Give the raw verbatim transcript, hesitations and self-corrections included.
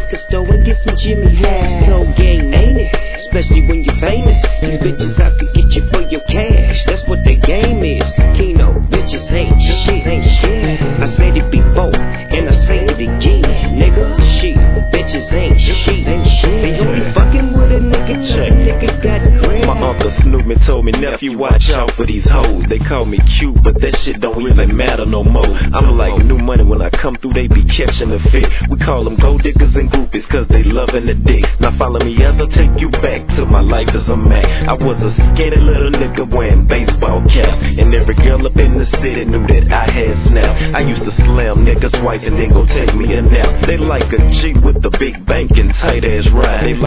liquor store and get some Jimmy Hass. Cold game, ain't it? Especially when you're famous. These bitches out to get you for your cash. That's what the game is. Keno, bitches ain't shit, ain't shit. I said it before, and I say it again, nigga. Shit, bitches ain't shit, ain't shit. They only fucking with a nigga, check. Nigga got green. My uncle Snoopman told me, nephew, watch out for these hoes. They call me cute, but that shit don't really matter no more. I'm like new money when I come through, they be catching the fit. We call them gold diggers and groupies, cause they loving the dick. Now follow me as I take you back to my life as a man. I was a skinny little nigga wearing baseball caps, and every girl up in the city knew that I had snap. I used to slam niggas twice and then go take me a nap. They like a G with the big bank and tight ass ride. They